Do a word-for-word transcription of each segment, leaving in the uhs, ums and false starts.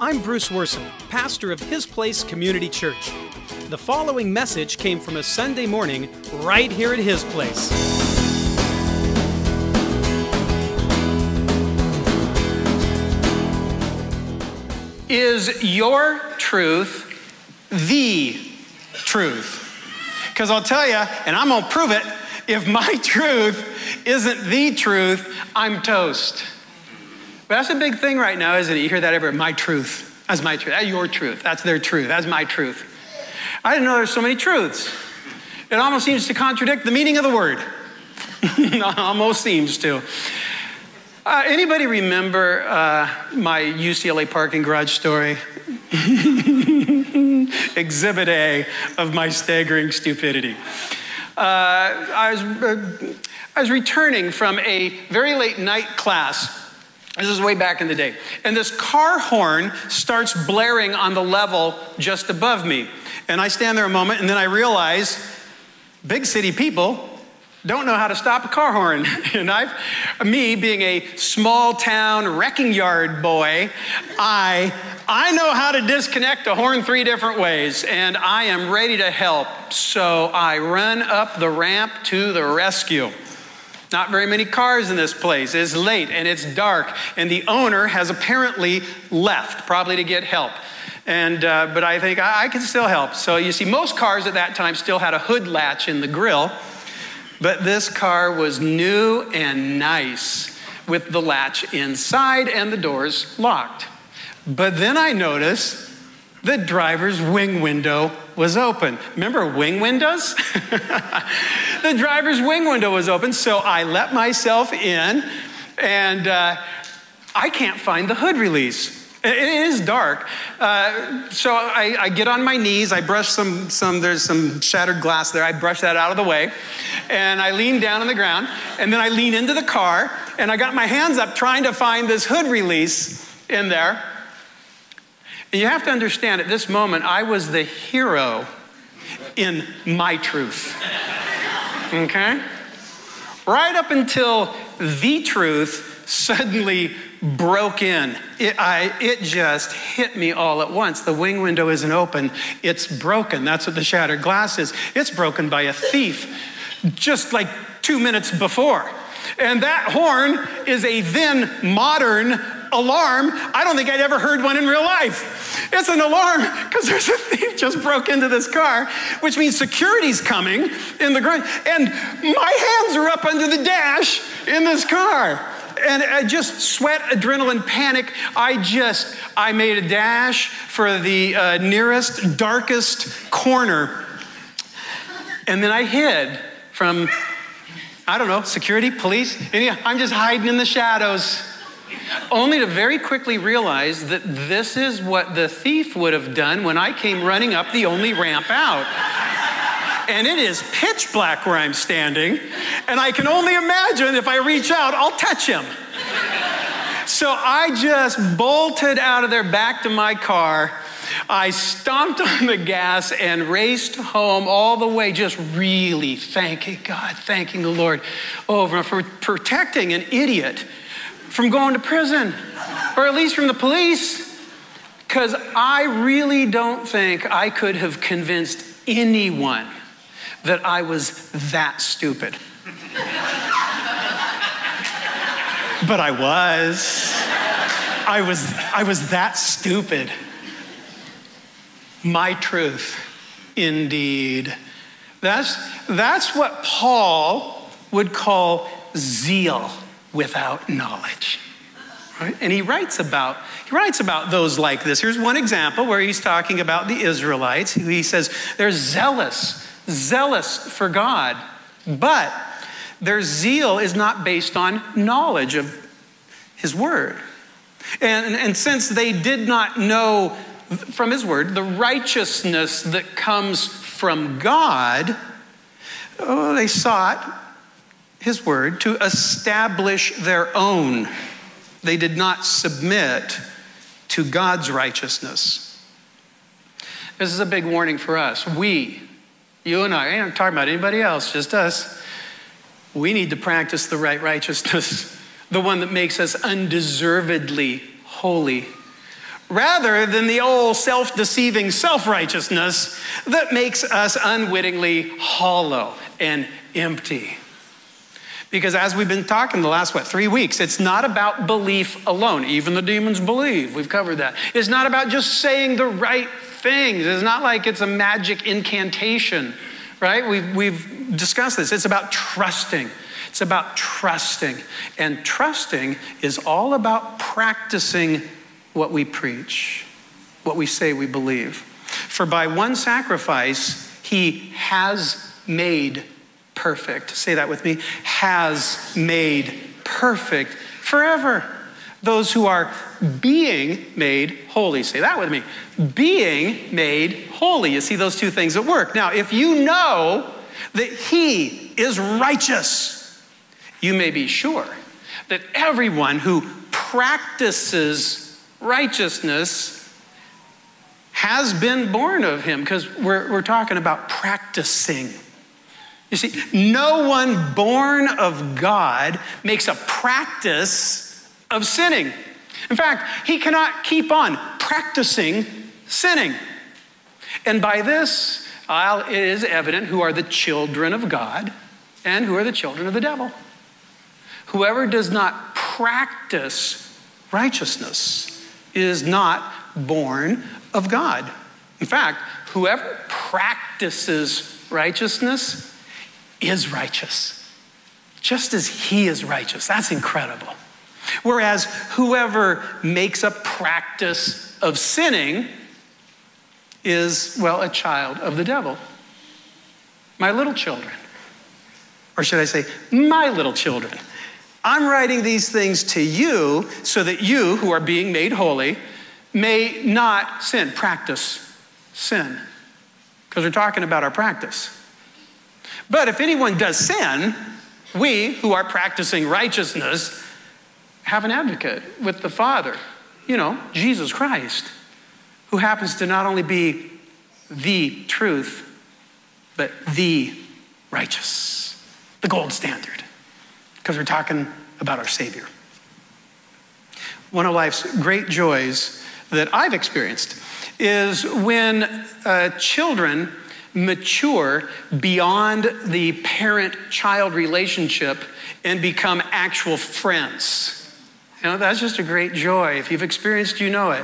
I'm Bruce Worson, pastor of His Place Community Church. The following message came from a Sunday morning right here at His Place. Is your truth the truth? Because I'll tell you, and I'm going to prove it, if my truth isn't the truth, I'm toast. But that's a big thing right now, isn't it? You hear that everywhere, my truth. That's my truth. That's your truth. That's their truth. That's my truth. I didn't know there's so many truths. It almost seems to contradict the meaning of the word. Almost seems to. Uh, anybody remember uh, my U C L A parking garage story? Exhibit A of my staggering stupidity. Uh, I was uh, I was returning from a very late night class. This is way back in the day. And this car horn starts blaring on the level just above me. And I stand there a moment, and then I realize big city people don't know how to stop a car horn. And I've, me being a small town wrecking yard boy, I, I know how to disconnect a horn three different ways, and I am ready to help. So I run up the ramp to the rescue. Not very many cars in this place. It's late and it's dark, and the owner has apparently left, probably to get help. And uh, but I think I, I can still help. So you see, most cars at that time still had a hood latch in the grill. But this car was new and nice with the latch inside and the doors locked. But then I noticed the driver's wing window was open. Remember wing windows? The driver's wing window was open, so I let myself in, and uh, I can't find the hood release. It is dark, uh, so I, I get on my knees. I brush some, some, there's some shattered glass there. I brush that out of the way, and I lean down on the ground, and then I lean into the car, and I got my hands up trying to find this hood release in there. And you have to understand, at this moment, I was the hero in my truth, okay? Right up until the truth suddenly broke in. It, I, it just hit me all at once. The wing window isn't open. It's broken. That's what the shattered glass is. It's broken by a thief just like two minutes before. And that horn is a then modern alarm. I don't think I'd ever heard one in real life. It's an alarm because there's a thief just broke into this car, which means security's coming in the garage. And my hands are up under the dash in this car. And I just sweat, adrenaline, panic. I just, I made a dash for the uh, nearest, darkest corner. And then I hid from, I don't know, security, police. And I'm just hiding in the shadows. Only to very quickly realize that this is what the thief would have done when I came running up the only ramp out. And it is pitch black where I'm standing, and I can only imagine if I reach out, I'll touch him. So I just bolted out of there back to my car. I stomped on the gas and raced home all the way, just really thanking God, thanking the Lord over for protecting an idiot from going to prison, or at least from the police, because I really don't think I could have convinced anyone that I was that stupid. But I was. I was, I was that stupid. My truth, indeed. That's, that's what Paul would call zeal without knowledge. Right? And he writes about he writes about those like this. Here's one example where he's talking about the Israelites. He says they're zealous, zealous for God, but their zeal is not based on knowledge of his word. And, and since they did not know from his word the righteousness that comes from God, oh, they sought his word to establish their own. They did not submit to God's righteousness. This is a big warning for us. We, you and I, I ain't talking about anybody else, just us. We need to practice the right righteousness, the one that makes us undeservedly holy, rather than the old self-deceiving self-righteousness that makes us unwittingly hollow and empty. Because as we've been talking the last, what, three weeks, it's not about belief alone. Even the demons believe. We've covered that. It's not about just saying the right things. It's not like it's a magic incantation, right? We've, we've discussed this. It's about trusting. It's about trusting. And trusting is all about practicing what we preach, what we say we believe. For by one sacrifice, he has made perfect. Say that with me. Has made perfect forever those who are being made holy. Say that with me. Being made holy. You see those two things at work. Now, if you know that he is righteous, you may be sure that everyone who practices righteousness has been born of him, because we're, we're talking about practicing. You see, no one born of God makes a practice of sinning. In fact, he cannot keep on practicing sinning. And by this, I'll, it is evident who are the children of God and who are the children of the devil. Whoever does not practice righteousness is not born of God. In fact, whoever practices righteousness is righteous, just as he is righteous. That's incredible. Whereas whoever makes a practice of sinning is, well, a child of the devil. My little children, or should I say, my little children, I'm writing these things to you so that you, who are being made holy, may not sin, practice sin, because we're talking about our practice. But if anyone does sin, we who are practicing righteousness have an advocate with the Father, you know, Jesus Christ, who happens to not only be the truth, but the righteous, the gold standard, because we're talking about our Savior. One of life's great joys that I've experienced is when uh, children mature beyond the parent-child relationship and become actual friends. You know, that's just a great joy. If you've experienced, you know it.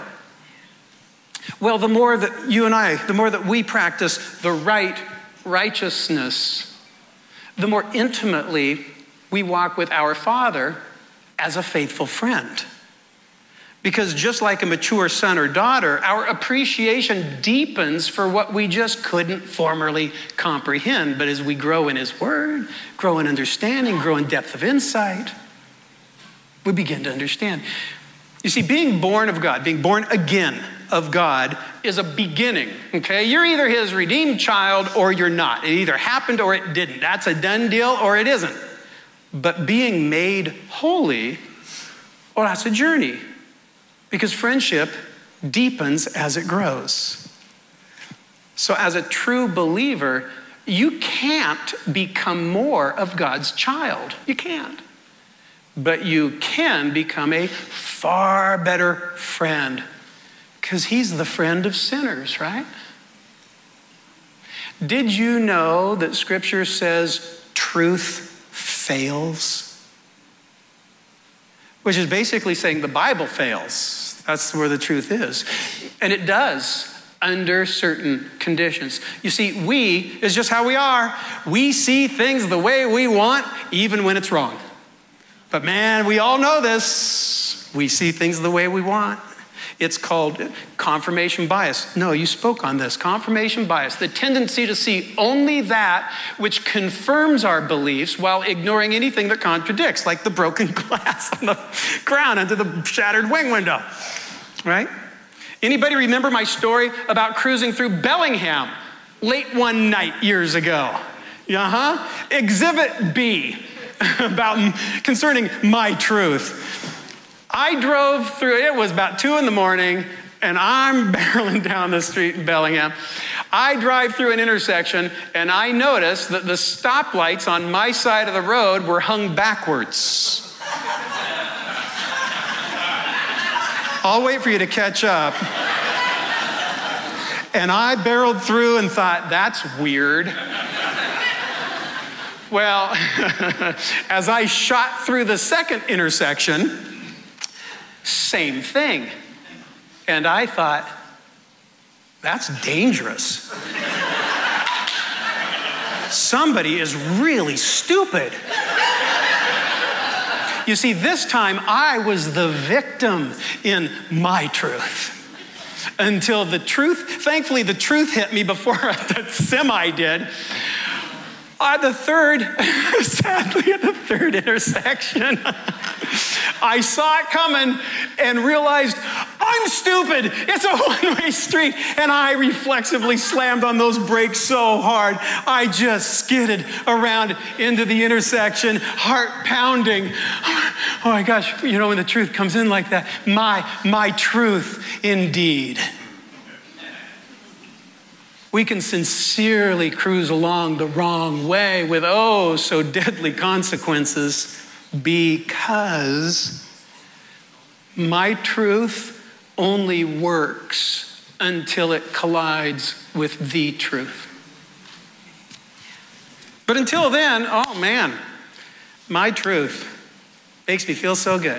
Well, the more that you and I, the more that we practice the right righteousness, the more intimately we walk with our Father as a faithful friend. Because just like a mature son or daughter, our appreciation deepens for what we just couldn't formerly comprehend. But as we grow in his word, grow in understanding, grow in depth of insight, we begin to understand. You see, being born of God, being born again of God is a beginning, okay? You're either his redeemed child or you're not. It either happened or it didn't. That's a done deal or it isn't. But being made holy, well, that's a journey. Because friendship deepens as it grows. So as a true believer, you can't become more of God's child. You can't. But you can become a far better friend, because he's the friend of sinners, right? Did you know that Scripture says truth fails? Which is basically saying the Bible fails. That's where the truth is. And it does under certain conditions. You see, we is just how we are. We see things the way we want, even when it's wrong. But man, we all know this. We see things the way we want. It's called confirmation bias. No, you spoke on this. Confirmation bias, the tendency to see only that which confirms our beliefs while ignoring anything that contradicts, like the broken glass on the ground under the shattered wing window, right? Anybody remember my story about cruising through Bellingham late one night years ago? Uh-huh. Exhibit B about concerning my truth. I drove through, it was about two in the morning, and I'm barreling down the street in Bellingham. I drive through an intersection, and I notice that the stoplights on my side of the road were hung backwards. I'll wait for you to catch up. And I barreled through and thought, that's weird. Well, as I shot through the second intersection, same thing. And I thought, that's dangerous. Somebody is really stupid. You see, this time I was the victim in my truth. Until the truth, thankfully the truth hit me before the semi did. At the third, sadly at the third intersection, I saw it coming and realized, I'm stupid. It's a one-way street. And I reflexively slammed on those brakes so hard, I just skidded around into the intersection, heart pounding. Oh my gosh, you know, when the truth comes in like that, my, my truth indeed. We can sincerely cruise along the wrong way with oh so deadly consequences because my truth only works until it collides with the truth. But until then, oh man, my truth makes me feel so good.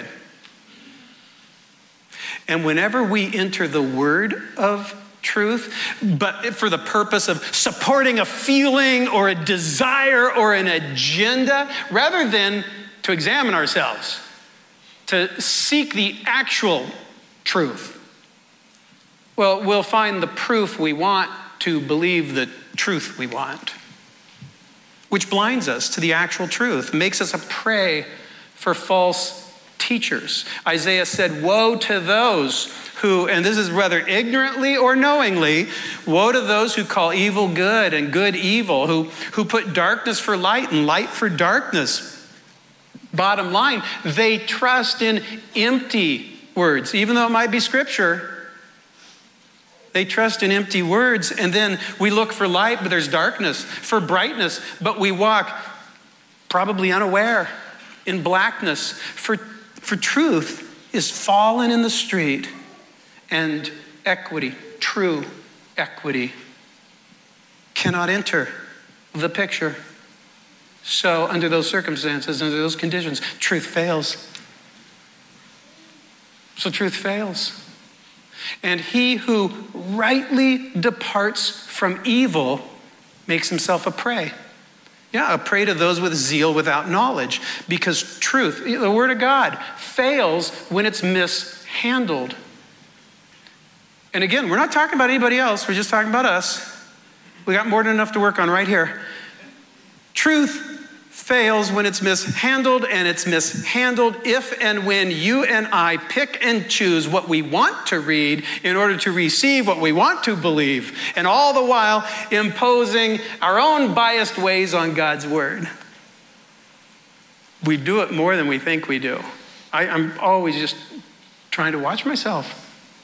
And whenever we enter the word of truth, but for the purpose of supporting a feeling or a desire or an agenda, rather than to examine ourselves, to seek the actual truth, well, we'll find the proof we want to believe the truth we want, which blinds us to the actual truth, makes us a prey for false teachers. Isaiah said, woe to those who, and this is whether ignorantly or knowingly, woe to those who call evil good and good evil, who, who put darkness for light and light for darkness. Bottom line, they trust in empty words, even though it might be scripture. They trust in empty words, and then we look for light, but there's darkness, for brightness, but we walk probably unaware in blackness. For, for truth is fallen in the street, and equity, true equity, cannot enter the picture. So under those circumstances, under those conditions, truth fails. So truth fails. And he who rightly departs from evil makes himself a prey. Yeah, a prey to those with zeal without knowledge. Because truth, the word of God, fails when it's mishandled. And again, we're not talking about anybody else. We're just talking about us. We got more than enough to work on right here. Truth fails when it's mishandled, and it's mishandled if and when you and I pick and choose what we want to read in order to receive what we want to believe, and all the while imposing our own biased ways on God's word. We do it more than we think we do. I, I'm always just trying to watch myself.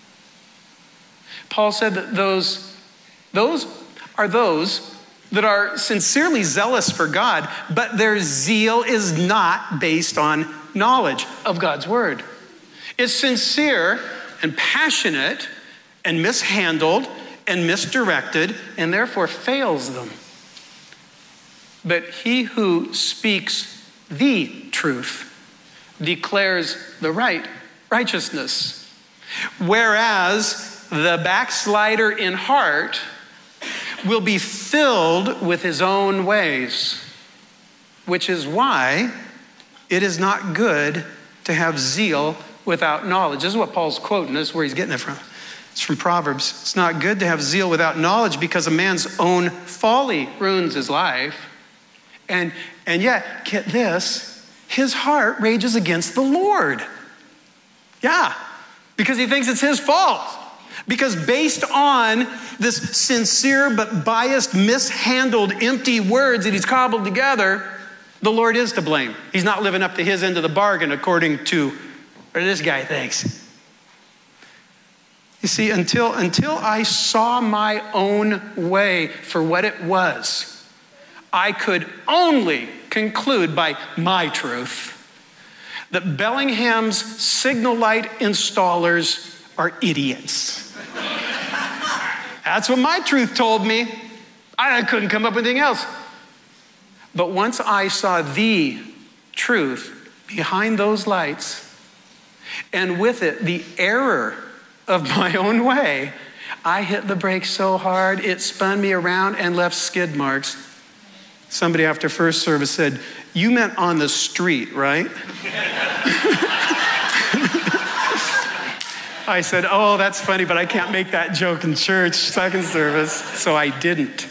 Paul said that those, those are those that are sincerely zealous for God, but their zeal is not based on knowledge of God's word. It's sincere and passionate and mishandled and misdirected, and therefore fails them. But he who speaks the truth declares the right righteousness, whereas the backslider in heart will be filled with his own ways, which is why it is not good to have zeal without knowledge. This is what Paul's quoting. This is where he's getting it from. It's from Proverbs. It's not good to have zeal without knowledge because a man's own folly ruins his life. And, and yet, get this, his heart rages against the Lord. Yeah, because he thinks it's his fault. Because based on this sincere but biased, mishandled, empty words that he's cobbled together, the Lord is to blame. He's not living up to his end of the bargain according to what this guy thinks. You see, until, until I saw my own way for what it was, I could only conclude by my truth that Bellingham's signal light installers are idiots. That's what my truth told me. I couldn't come up with anything else. But once I saw the truth behind those lights, and with it the error of my own way, I hit the brakes so hard it spun me around and left skid marks. Somebody after first service said, "You meant on the street, right?" I said, "Oh, that's funny, but I can't make that joke in church, second service," so I didn't.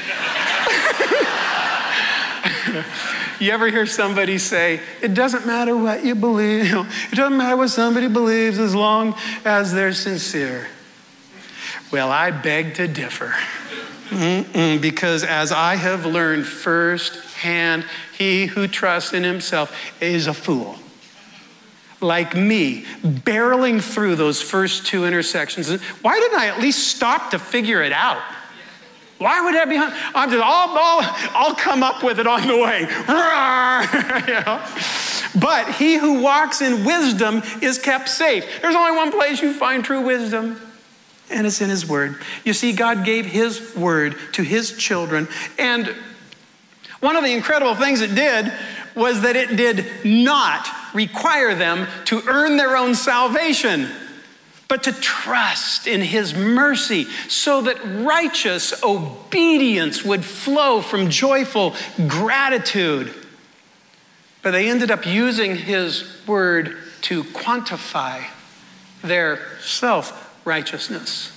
You ever hear somebody say, "It doesn't matter what you believe. It doesn't matter what somebody believes as long as they're sincere"? Well, I beg to differ. Mm-mm, because as I have learned firsthand, he who trusts in himself is a fool. Like me, barreling through those first two intersections. Why didn't I at least stop to figure it out? Why would that be? I'm just, I'll, I'll, I'll come up with it on the way. You know? But he who walks in wisdom is kept safe. There's only one place you find true wisdom, and it's in his word. You see, God gave his word to his children, and one of the incredible things it did was that it did not require them to earn their own salvation, but to trust in his mercy so that righteous obedience would flow from joyful gratitude. But they ended up using his word to quantify their self-righteousness.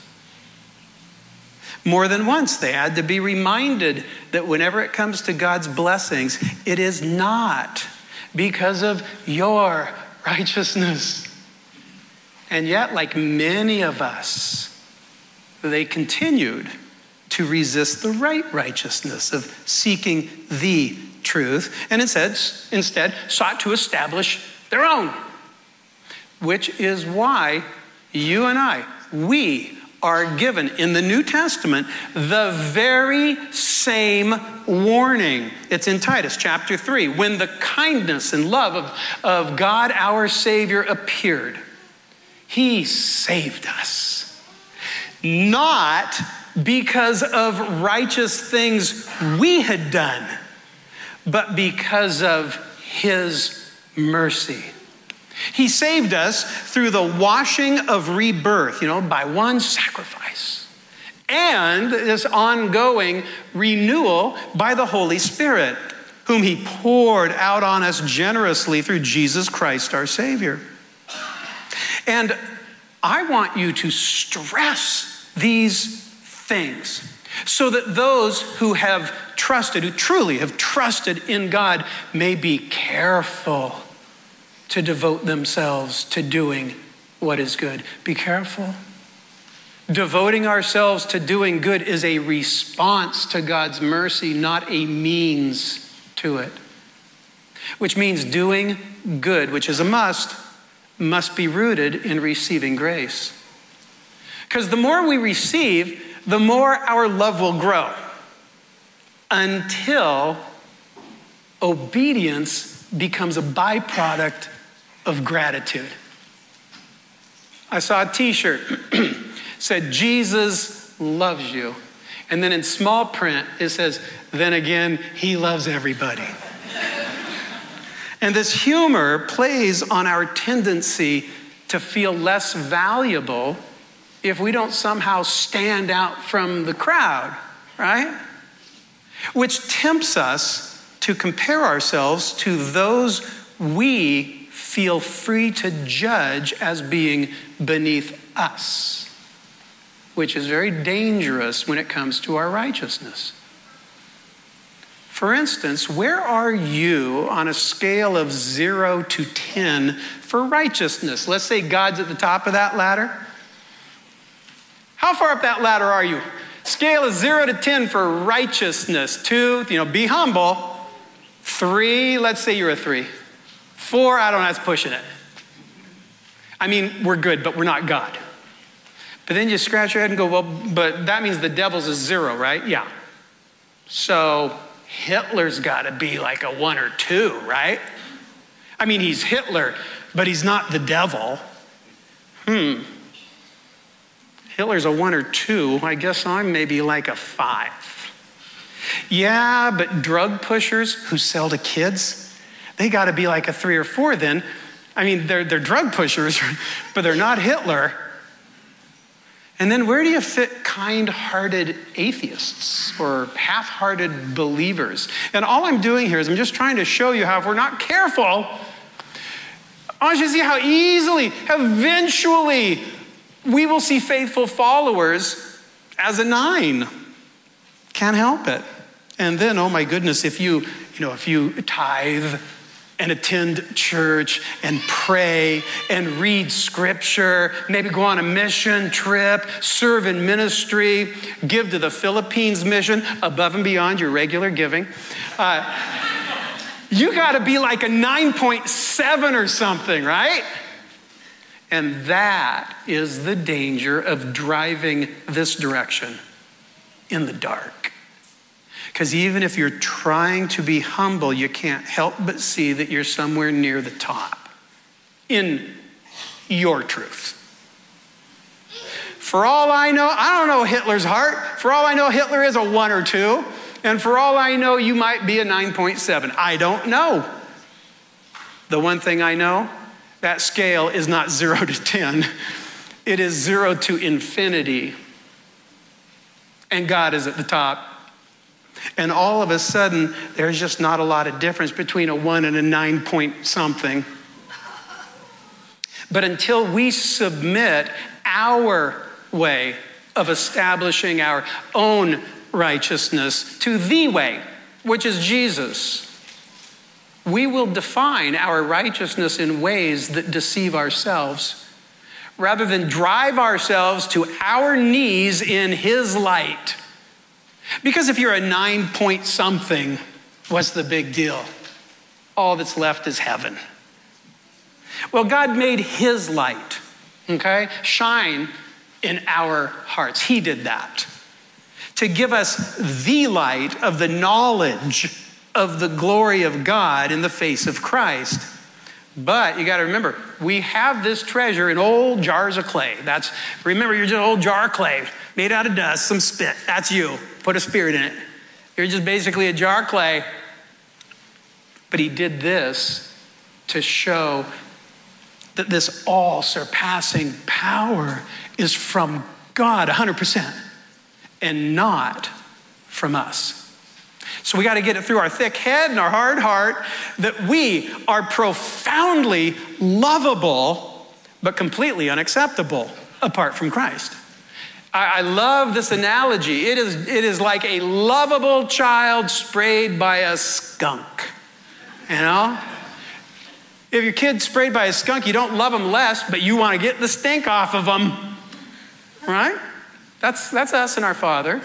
More than once, they had to be reminded that whenever it comes to God's blessings, it is not because of your righteousness. And yet, like many of us, they continued to resist the right righteousness of seeking the truth, and instead, instead sought to establish their own. Which is why you and I, we are given in the New Testament the very same warning. It's in Titus chapter three. When the kindness and love of, of God our Savior appeared, he saved us. Not because of righteous things we had done, but because of his mercy. He saved us through the washing of rebirth, you know, by one sacrifice, and this ongoing renewal by the Holy Spirit, whom he poured out on us generously through Jesus Christ, our Savior. And I want you to stress these things so that those who have trusted, who truly have trusted in God, may be careful to devote themselves to doing what is good. Be careful. Devoting ourselves to doing good is a response to God's mercy, not a means to it. Which means doing good, which is a must, must be rooted in receiving grace. Because the more we receive, the more our love will grow, until obedience becomes a byproduct of gratitude. I saw a t-shirt said, "Jesus loves you." And then in small print, it says, "Then again, he loves everybody." And this humor plays on our tendency to feel less valuable if we don't somehow stand out from the crowd, right? Which tempts us to compare ourselves to those we feel free to judge as being beneath us, which is very dangerous when it comes to our righteousness. For instance, where are you on a scale of zero to ten for righteousness? Let's say God's at the top of that ladder. How far up that ladder are you? Scale is zero to ten for righteousness. Two, you know, be humble. Three, let's say you're a three. Four, I don't know, that's pushing it. I mean, we're good, but we're not God. But then you scratch your head and go, well, but that means the devil's a zero, right? Yeah. So Hitler's got to be like a one or two, right? I mean, he's Hitler, but he's not the devil. Hmm. Hitler's a one or two. I guess I'm maybe like a five. Yeah, but drug pushers who sell to kids, they got to be like a three or four then. I mean, they're, they're drug pushers, but they're not Hitler. And then where do you fit kind-hearted atheists or half-hearted believers? And all I'm doing here is I'm just trying to show you how if we're not careful, I want you to see how easily, eventually, we will see faithful followers as a nine. Can't help it. And then, oh my goodness, if you, you know, if you tithe and attend church and pray and read scripture, maybe go on a mission trip, serve in ministry, give to the Philippines mission above and beyond your regular giving, uh, you got to be like a nine point seven or something, right? And that is the danger of driving this direction in the dark. Because even if you're trying to be humble, you can't help but see that you're somewhere near the top in your truth. For all I know, I don't know Hitler's heart. For all I know, Hitler is a one or two. And for all I know, you might be a nine point seven. I don't know. The one thing I know, that scale is not zero to ten. It is zero to infinity. And God is at the top. And all of a sudden, there's just not a lot of difference between a one and a nine point something. But until we submit our way of establishing our own righteousness to the way, which is Jesus, we will define our righteousness in ways that deceive ourselves rather than drive ourselves to our knees in his light. Because if you're a nine point something, what's the big deal? All that's left is heaven. Well, God made his light, okay, shine in our hearts. He did that to give us the light of the knowledge of the glory of God in the face of Christ. But you got to remember, we have this treasure in old jars of clay. That's, remember, you're just an old jar of clay made out of dust, some spit. That's you. Put a spirit in it. You're just basically a jar of clay. But he did this to show that this all-surpassing power is from God one hundred percent and not from us. So we got to get it through our thick head and our hard heart that we are profoundly lovable but completely unacceptable apart from Christ. I, I love this analogy. It is, it is like a lovable child sprayed by a skunk. You know? If your kid's sprayed by a skunk, you don't love them less, but you want to get the stink off of them. Right? That's, that's us and our Father.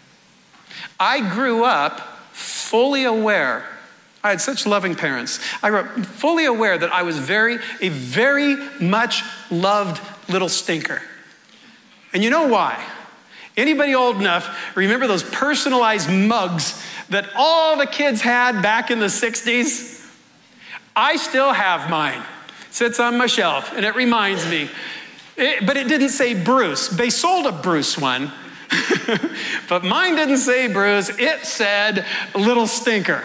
I grew up fully aware. I had such loving parents. I grew up fully aware that I was very, a very much loved little stinker. And you know why? Anybody old enough, remember those personalized mugs that all the kids had back in the sixties? I still have mine. It sits on my shelf, and it reminds me. It, but it didn't say Bruce. They sold a Bruce one. But mine didn't say Bruce. It said Little Stinker.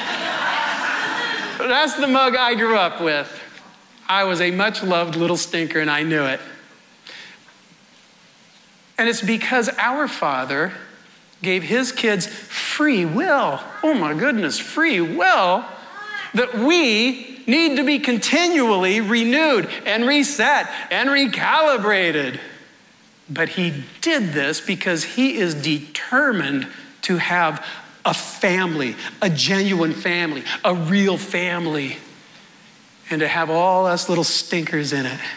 That's the mug I grew up with. I was a much loved little stinker, and I knew it. And it's because our Father gave his kids free will. Oh my goodness, free will, that we need to be continually renewed and reset and recalibrated. But he did this because he is determined to have a family, a genuine family, a real family, and to have all us little stinkers in it.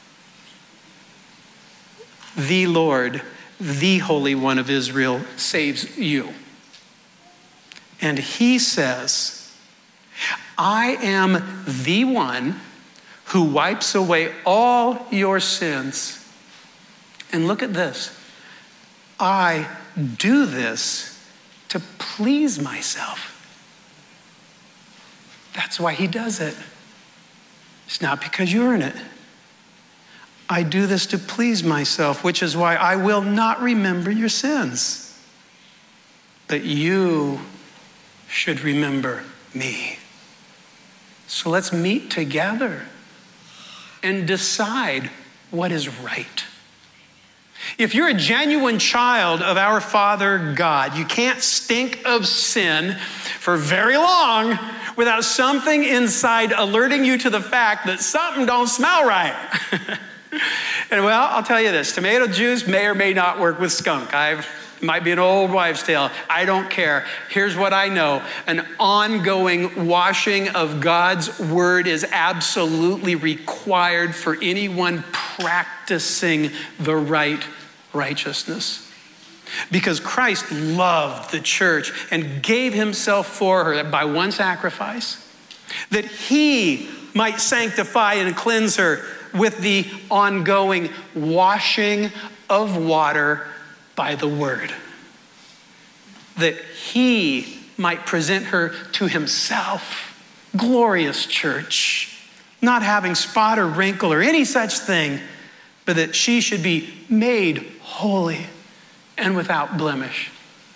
The Lord, the Holy One of Israel, saves you. And he says, I am the one who wipes away all your sins. And look at this. I do this to please myself. That's why he does it. It's not because you earn it. I do this to please myself, which is why I will not remember your sins. But you should remember me. So let's meet together and decide what is right. If you're a genuine child of our Father God, you can't stink of sin for very long without something inside alerting you to the fact that something don't smell right. And well, I'll tell you this, tomato juice may or may not work with skunk. I've might be an old wives' tale. I don't care. Here's what I know. An ongoing washing of God's word is absolutely required for anyone practicing the right righteousness. Because Christ loved the church and gave himself for her by one sacrifice, that he might sanctify and cleanse her with the ongoing washing of water by the word, that he might present her to himself. Glorious church, not having spot or wrinkle or any such thing, but that she should be made holy and without blemish.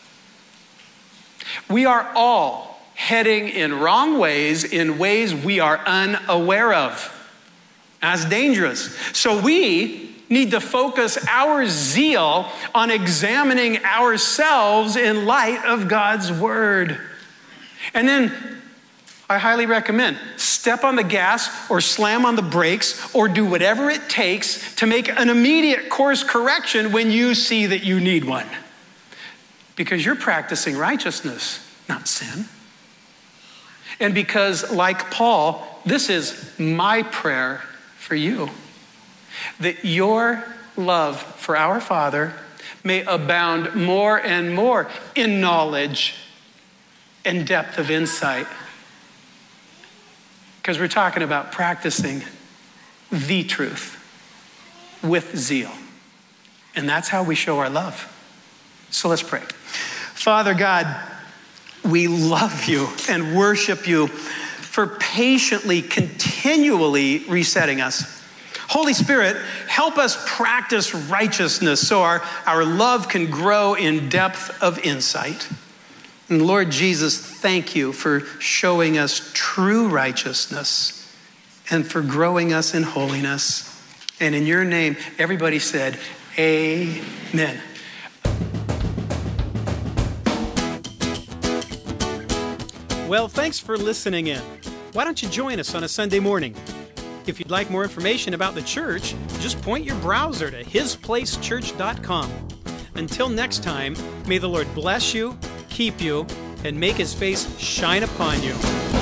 We are all heading in wrong ways, in ways we are unaware of. That's dangerous. So we need to focus our zeal on examining ourselves in light of God's word. And then I highly recommend step on the gas or slam on the brakes or do whatever it takes to make an immediate course correction when you see that you need one. Because you're practicing righteousness, not sin. And because, like Paul, this is my prayer for you, that your love for our Father may abound more and more in knowledge and depth of insight. Because we're talking about practicing the truth with zeal. And that's how we show our love. So let's pray. Father God, we love you and worship you for patiently, continually resetting us. Holy Spirit, help us practice righteousness so our, our love can grow in depth of insight. And Lord Jesus, thank you for showing us true righteousness and for growing us in holiness. And in your name, everybody said, amen. Well, thanks for listening in. Why don't you join us on a Sunday morning? If you'd like more information about the church, just point your browser to his place church dot com. Until next time, may the Lord bless you, keep you, and make his face shine upon you.